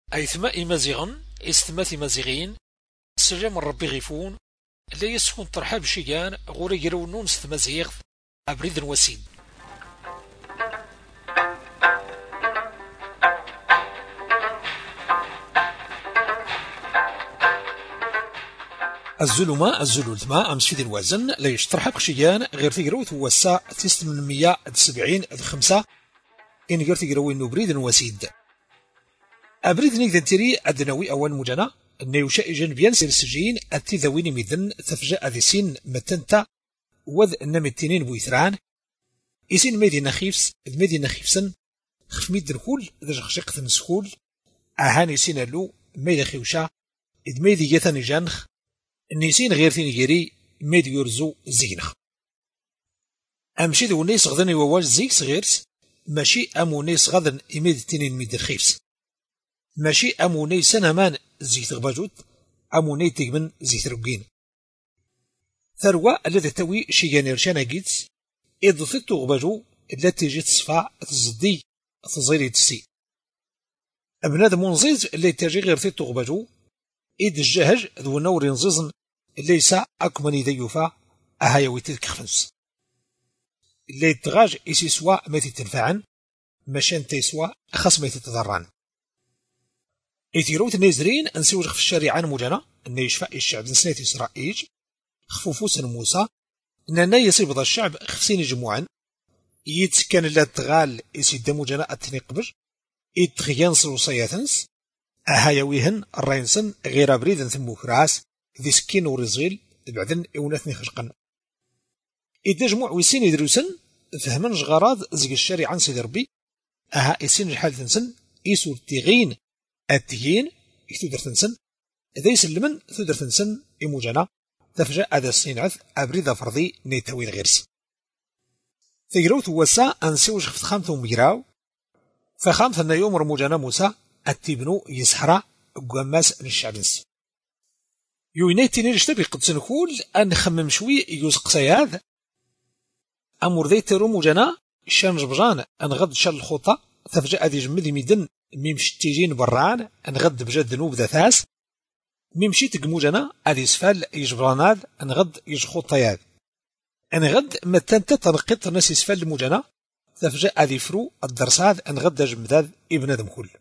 أيثما إمازيغن إستماث إمازيغين السلام ربي غيفون لا يسكن ترحاب شيان غوري يرونون ستمازيغ أبريد وسيد. الزلمة الزلولتما أمس في الوزن لا يشترحق شيان غير تيقروث هو الساعة 870 إن غير تيقروين نبريد وسيد. أبريد نيك تيري أدنوي أول مجانا نيوشا إجن بيان سير السجين التذوين مذن تفجأ ذي سين متنتا وذ النمتينين بويثران إسين مدينة خيفس المدينة خيفسن خف ميد الكول ذا شقشق تنسكول أهاني سين اللو ميدا خيوشا إذ ميدي يثني جانخ نيسين غير ثاني جيري ميد يرزو زينخ أمشي ذو نيس غذني وواج زيك صغيرس ماشي أمو نيس غذن إميد تنين ميد الخيفس ماشي أمو نيس سنمان زيت غباجوت أمو نيتك من زيت رقين ثروة الذي توي شيغان يرشانا جيتس إذ ثتو غباجو التي جيت صفاع تزدي تزيري تسي أبناد منزيز اللي تجي غير ثتو غباجو إذ الجهج ذو نور نزيزن ليس أكمني ذيوفا أهايوي تلك خفنس اللي تغاج إسي سوا ما تتنفعن مشان تيسوا أخص ما تتضران إثيروت نيزرين أنسيوج في الشارعان مجانا أن يشفى الشعب نسنة إسرائيل خفوفوس موسى أننا يصيب ذا الشعب خفسين جموعا يتكن لا تغال يسيد مجانا التنقبج يتغيانس وصياتنس أهايويهن الرينسن غير بريد ثم كراس ذي سكين ورزيل بعدن إوناثني خشقا إذا جموع ويسين يدروسن فهمن جغراض زي الشارع عن سيد ربي أها يسين الحال تنسن يسور تيغين التيين يتودر تنسن إذا يسلمن تودر تنسن إموجانا تفجأ هذا السينعث أبريد فرضي نيتاوي الغيرس تجروث وسا أنسيوج خفت خامث ومجراو فخامث أن يوم رموجانا موسى التبنو يسحرا قماس للشعبنس يوينيتي نيرشتبي قد سنقول أن خمم شوي يوزق سياد أمور ذي ترومو جنا شان جبجان أن غد شال الخطة تفجأ ذي جمدي ميدن ميمشي تيجين بران أن غد بجد ذنوب ذا ثاس ميمشي تقمو جنا أذي سفال يجبراناد أن غد يجخط ياد أن غد متنت تنقط ناس سفال مجنا تفجأ ذي فرو الدرساد أن غد جمداد ابن ذم كل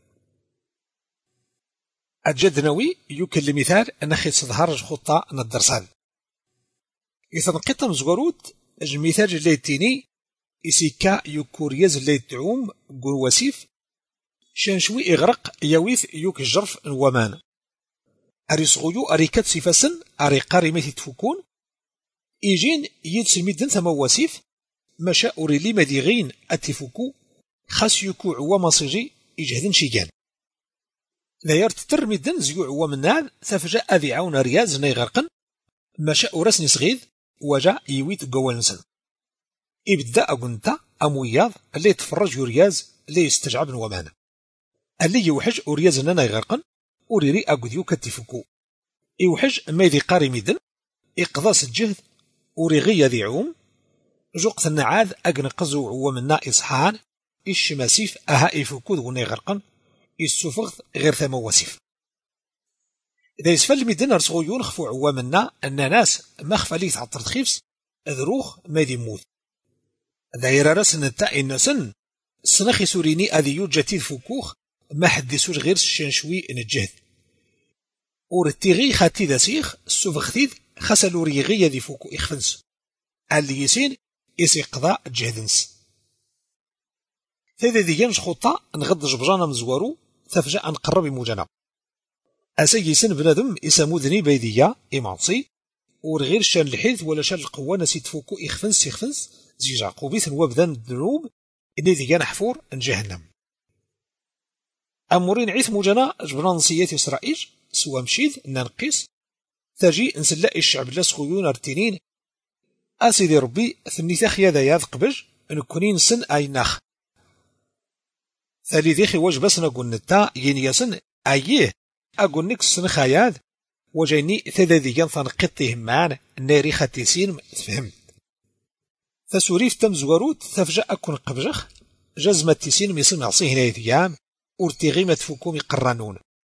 الجد نوي يمكن مثال أن خيط ظهر خطة أن الدرسان يتنقط مزغروت مثال اللي تيني إسيكا يكوريز اللي تعوم قول وسيف شانشوي إغرق يويث يوك الجرف ومان أريسغيو أريكات سيفاسن أري قارمة تفكون إيجين يتسميدن ثم وسيف مشا أوريلي مديغين أتفكو خاس يكو عوام صيجي إجهدن شيجان ذاير تترميدن زيو عوام الناد تفجأ أذي عون رياز نيغرقن مشا أورسني صغيد وجا يويت قوانسن إبدا أقنتا أموياض اللي يتفرج يورياز اللي يستجعبن ومان اللي يوحج أورياز نانا يغرقن أوريري أقذيو كتفكو يوحج ميدي قاري ميدن إقضاس الجهد أوريغي ذي عوم جوقت النعاذ أقنقزو عوامنا إصحان الشماسيف أها يفكو ذغني غرقن السفغث غير ثم وسيف إذا يسفل ميدن رسغو ينخفو عوامنا أن ناس مخفى لي تعطر تخيفس ذروخ مادي موت داير راسن التاء النسن سنخي سوريني أذي يوجتي فكوخ ما حدثوش غير الشنشوي نجهد ورتيغي خاتي ذا سيخ السفغثيذ خسلو ريغي ذي فوكو إخفنس اللي يسين يسي قضاء جهدنس ثاذا ذي ينش خطة نغد جبجانا مزوارو تفجأ نقرب موجانا أسي يسن بنادم إسامو ذني بيدية إمانصي ورغير شان الحيث ولا شان القوة نسي تفوكو إخفنس زيج عقوبيث وابدان الذنوب إني ذي كان حفور جهنم أمورين عيث موجانا جبران نصيات إسرائيل سوا مشيذ ننقيس تجي نسلاء الشعب لاس غيون ارتينين أسيدي ربي ثني ثاخيا ذا ياذ قبج نكونين سن أيناخ ثالي ذيخي واج بس نقول نتا ينيسن أيه أقول نك سن خياذ وجيني ثذا ذي ينثن قطيهم معانا ناري خاتيسين فهمت فسوريف تم زواروت ثفجأ أكون قبجخ جزمة تيسين ميصن عصيه هنا ذيام ورتيغي ما تفوكوم يقرانون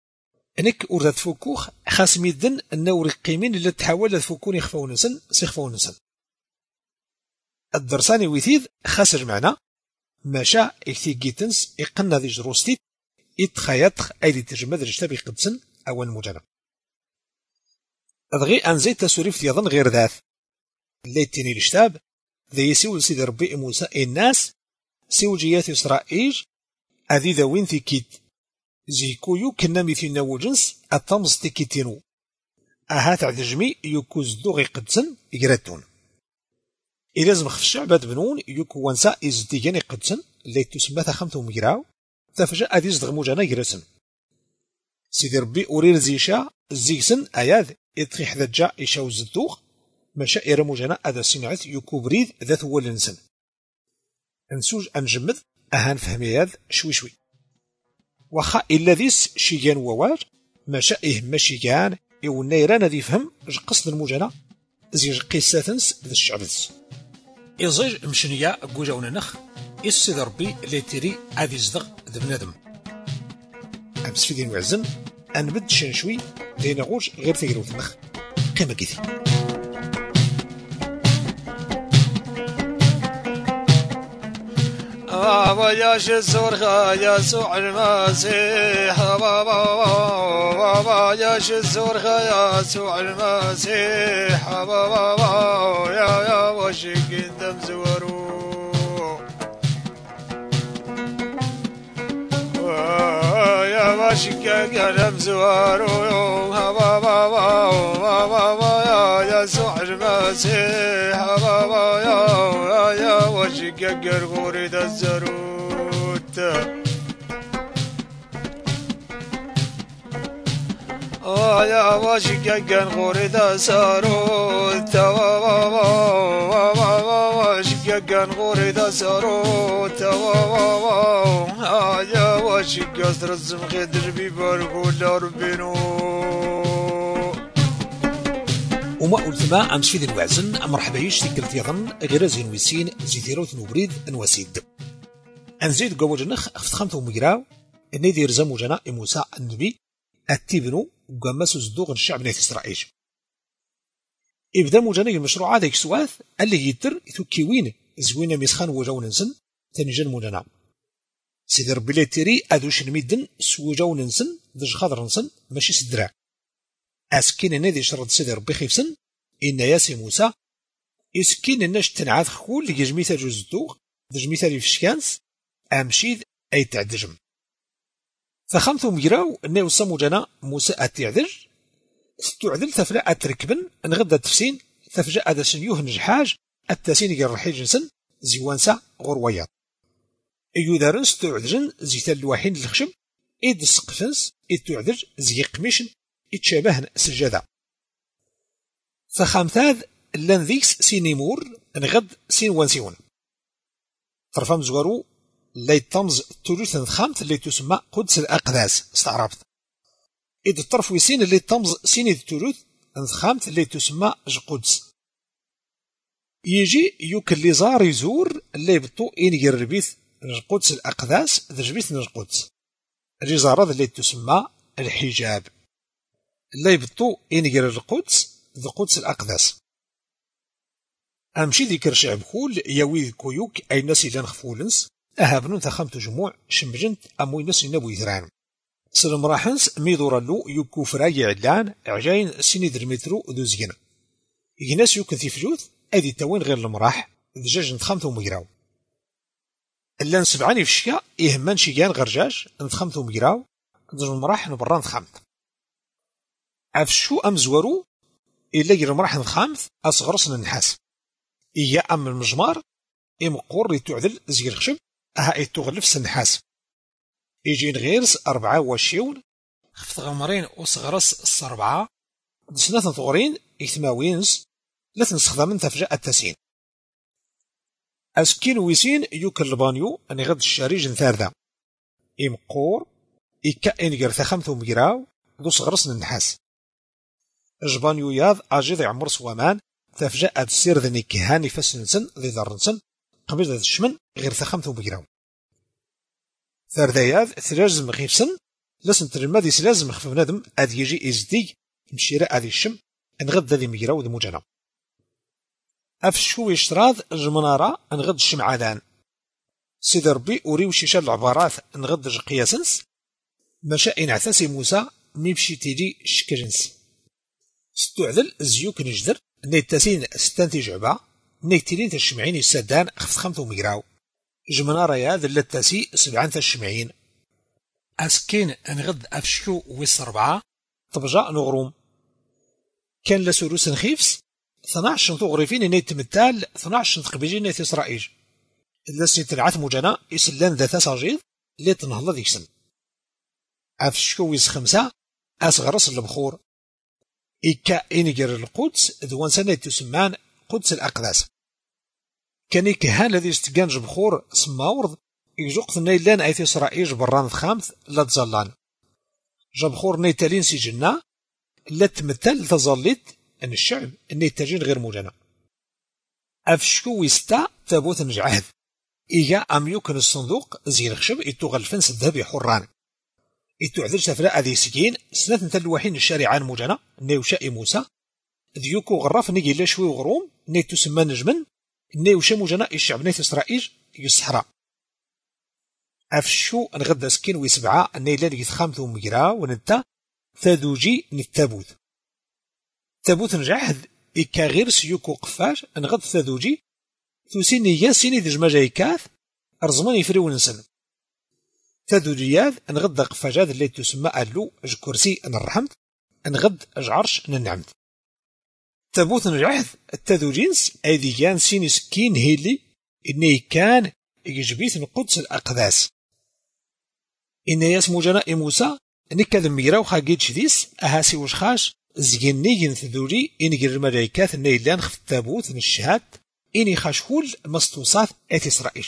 انك ورد فوكوخ خاص ميدن النوري قيمين اللي تحاول تفكون يخفون نسن سيخفون نسن الدرساني ويثيد خاص جمعنا ماشا اكتي جيتنس يقنا ذي جروستيت يتخيط ايدي تجمد رجتبي قدسن او المجنب أبغي أنزيد تسوريف يظن غير ذات ليتني الشتاب ذي يسيول سيد ربي موسى الناس سيو جيات إسرائيل أذي ذوين ثيكيت زيكويو كنا مثلنا وجنس التمز تيكيتينو أهات عدجمي يكوز دوغي قدسن يقراتون إلازم خف الشعبات بنون يكو وانسا إزديجاني قدسن اللي تسمى ثخمتهم يقراو تفجأ أذي زدغمو جانا يقراسن سيد ربي أورير زيشا زيكسن أياذ يتخي حذا جا يشاو الزدوغ مشا إرمو جانا أذا سنعث يكو بريد ذات هو الانسان انسوج أنجمد أهان فهمياذ شوي شوي وخا إلا ذيس شيجان ووار مشا إهما شيجان إو النيران ذي فهم قصد المجانا زيج قيساتنس ذا الشعبز إزيج مشنيا قوجاونا نخ إسيد ربي ليتري أذي زدغ ذا بنادم أمس في دين وعزن أنبد شنشوي لين غوش غير تقروا تنخ قيمة كيثي بابا يا شزورخا يسوع المسيح بابا يا شزورخا يسوع المسيح بابا يا وشك دم زورو وشك دم زورو بابا يا يسوع المسيح بابا يا وشك قرقوري ذا الزروت يا وشك قرقوري ذا الزروت وشك قرقوري ذا الزروت يا وشك قصر الزمخي دربي برقول ربينو وما قلت ما أمس في ذي الوعزن مرحبا يشتكلت يظن غير زين ويسين زيثيروت نوبريد انواسيد أنزيد قوج النخ افتخمته مجراو إني ذي رزمو جنا موسى النبي التبنو وقمسو زدوغ الشعب نيث إسرائيل إبدا مجانا المشروع هذا يكسواث اللي يتر يتوكيوين زوين مسخان وجاون نسن تنجن مجانا سيد ربي لي تيري أدوش نميدن سوجاون نسن دج خضر نسن ماشي سدرا أسكين نادي شرط سيد ربي خيفسن إن ياسي موسى إسكين الناش تنعاد خول لجي مثال جوز الدوغ دج مثال يفشكانس أمشيد أي تعدجم فخمثو مجراو إنه وصمو جنا موسى أتعدج ستعدل تفلا أتركبن نغدا تفسين تفجأ أدا سنيوه نجحاج التاسين يقرحي جنسن زيوانسا غرويات أيو دارن ستعدجن زيتال الواحين الخشب إيد السقفنس إيد تعدج زي قميشن يتشابهن سجادة فخامثاذ لان ذيكس سينيمور نغد سين وانسيون طرفام زوارو لا يتمز تلوث خامث اللي تسمى قدس الأقداس استعرفت إذ الطرف ويسين اللي تمز سين التلوث خامث اللي تسمى قدس يجي يوك اللي زار يزور اللي يبطو إن يربيث قدس الأقداس ذجبيث القدس اللي زار اللي تسمى الحجاب لا يبطو إنجر القدس ذا قدس الأقدس أمشي ذكر شعب كول يوي كويوك أي ناس إلان خفولنس أهابنون تخمت جموع شمجنت أموي ناس نبو يثران سلم راحنس ميدور اللو يوكو فراي علان عجاين سيني درمترو ذو زينا يناس يوكن في فلوث أدي تاوين غير المراح ذجاج نتخمتو مجراو اللان سبعاني في الشيا إهمان شيان غرجاج نتخمتو مجراو ذج المراح نبران تخمت أفشو أمزورو إلا يرمراح الخامث أصغرسن النحاس إيا أم المجمار إمقور يتعدل زي الخشب أها يتغلف سنحاس يجين غيرس 24 خفت غمرين وصغرس السربعة دسناث ثغرين إثماوينس لثن استخدامن تفجأ التسين أسكين ويسين يوكل البانيو أني غد الشاريج ثاردا إمقور إكا إنجر ثخمثو مجراو دو صغرسن النحاس جبانيو ياض أجيض عمر سوامان تفجأت السير ذني كهاني فسنسن ذي ذرنسن قبل ذات الشمن غير ثخمثو بجراو ثردياذ ثلاجز مغيفسن لسن ترمادي سلازم خف بنادم اد يجي ازدي مشيرا ادي الشم نغد ذي مجرا ود مجنا افشو يشتراض جمنارا نغد الشمعادان سيدي ربي أوريو شيشا العبارات نغدج قياسنس مشا إنعتاسي موسى ميبشي تيجي شكرنس ستعدل زيوك نجدر نيتاسين ستانتي جعبا نيتيلين تشمعين السدان خفت خمتو ميراو جمنا رياض اللتاسي 7 تشمعين أسكين نغد أفشو ويس 4 طبجا نغروم كان لسوروس نخيفس 12 تغرفين نيت متال 12 تقبيجين نيت إسرائيل اللسني تلعث مجانا يسلان ذات ساجيض اللي تنهض ذيك سن أفشو ويس 5 أصغرس البخور إكا إنجر القدس ذوان سنة تسمان قدس الأقداس كان يكهان الذي استقان جبخور سماورض يجوق نيلان أيث إسرائيل جبران خامث لا تزلان جبخور نيتالين سجنا لا تمثل تظلت أن الشعب نيتاجين غير مجانا أفشو ويستا تابوت نجعهد إيجا أم يمكن الصندوق زين خشب إتو غلفنس الذهبي حران إتو عذر سفلاء ذي سكين سنة تلوحين الشارعان مجانا نيوشاء موسى ذيوكو غراف نيجي لشوي وغروم نيتو سمان نجمن نيوشا مجانا الشعب نيت إسرائيل يصحرا أفشو نغدا سكين ويسبعة نيلان يتخامثو مجرا ونتا ثادوجي نتابوت تابوت نجاهد إكا غير سيوكو قفاش نغد ثادوجي ثوسيني ياسيني دجما جايكاث أرزمان يفريو نسن ثادوجياذ نغد قفاجات اللي تسمى ألو كرسي نرحمت نغد عرش ننعمت تابوت نجاهد التادوجينس أيديان سيني سكين هيلي إني كان يجبيث القدس الأقداس إن ياسمو جنا موسى نكا ذميراو خاقيد شديس أهاسي وشخاش زينيين ثذولي إني الملايكات نيلان خف التابوت نشهاد إني خاشهول مستوصات آت إسرائيل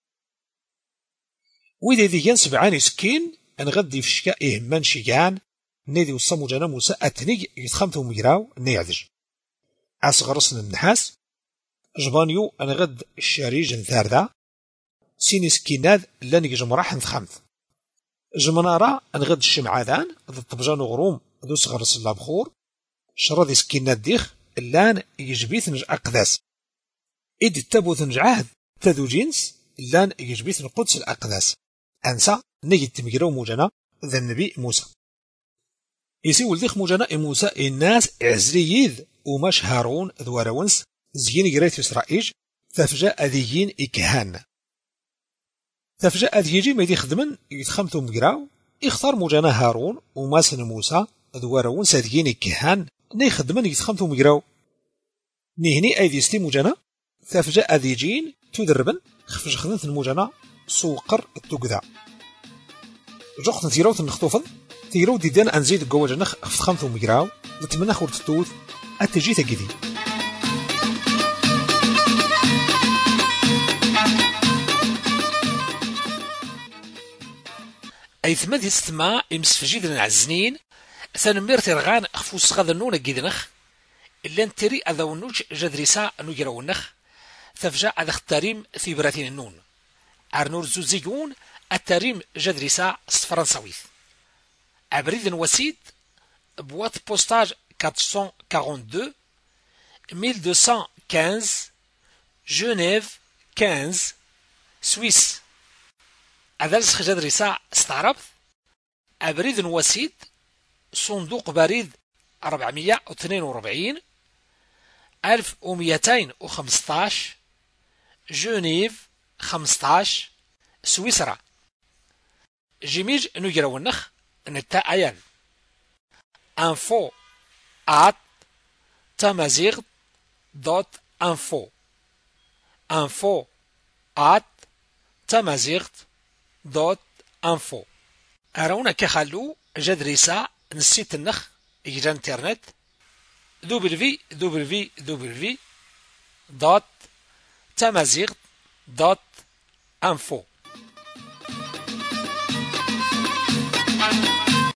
وإذا ذيان سبعاني سكين أنغدي في شكاء إهمان شيان نيدي وصمو جنا موسى أتني يتخمتو ميراو نيعدج أصغرسن النحاس جبانيو أنغد الشاريج نثاردا سيني سكيناد لاني جمراح نثخمت جمنارا نغد الشمعادان ذا الطبجان غروم ذو صغرس اللابخور شرادي سكينات ديخ اللان يجبيث نج أقداس إد التابوت نجعهد تذو جنس اللان يجبيث القدس الأقداس أنسى نجد تمجرو موجنا ذا النبي موسى يسي ولديخ موجنا موسى الناس عزرييذ وماش هارون ذو راونس زين قريت إسرائيل تفجأ ذيين إكهان تفجأ ذيجي ما يخدمن يتخمتو مقراو يختار موجانا هارون وماسن موسى ذو راونس ذيين إكهان نيخدمن يتخمتو مقراو نهني أيدي ستي موجانا تفجأ ذيجين تدربن خفش خدمت الموجانا سوقر التقذا جوخت تيروت نخطوفن تيرو ديدان أنزيد قواجنا خفتخمتو مقراو نتمنى خورت التوث أتجي تجدي أي ثمد يستمع يمسفجيد العزنين ثانمير ترغان خفوس غذنون جدنخ إلا نتري أذونوش جدريسا نجرونخ ثفجاء أذا اختاريم في براتين النون أرنور زوزيجون التاريم جدريسا فرنساويث أبريد وسيد بوات بوستاج 442 1215 جنيف 15 سويس أدرس جدريسا استعربت أبريد وسيد صندوق بريد 442 1215 جنيف 15 سويسرا جيميج نجرونخ نتا أيان info at tamazigh.info info at tamazigh.info أرونا كخلو جدريسا نسيت النخ إجرى انترنت www.tamazigh.info